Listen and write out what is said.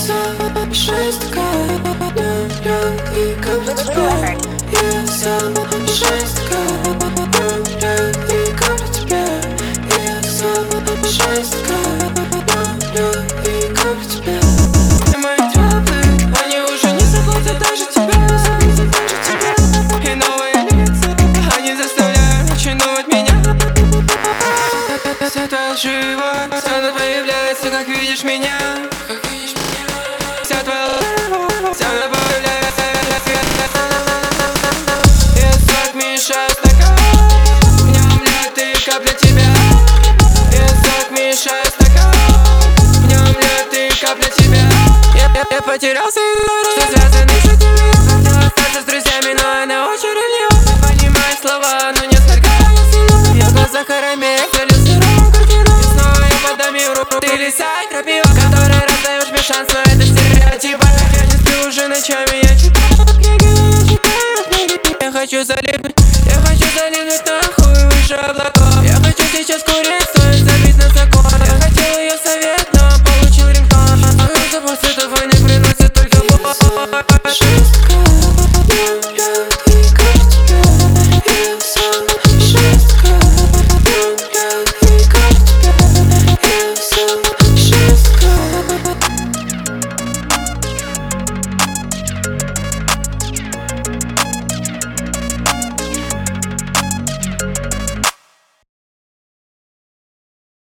сам шестка, люблю и каплю тебя. Я сам шестка, люблю и каплю тебя. Я сам шестка, люблю и каплю тебя. И мои трапы, они уже не заботят даже тебя. И новые лица, они заставляют очаровать меня. Вся твоя живость, она появляется, как видишь меня. Вся твоя она появляется. Я сок мешаю стакан, в нем лед и капля тебя. Я сок мешаю стакан, в нем лед и капля тебя. Я потерялся, что связаны с этими. Хотел остаться с друзьями, но она очень ревнива. Понимаю слова, но не столько сильно. В её глазах карамель, ты лиса и крапива, который раздаешь мне шанс, но это стереотипы. Я не сплю уже ночами, я читаю книги. Я хочу залипнуть нахуй выше облаков. Я хочу сейчас курить.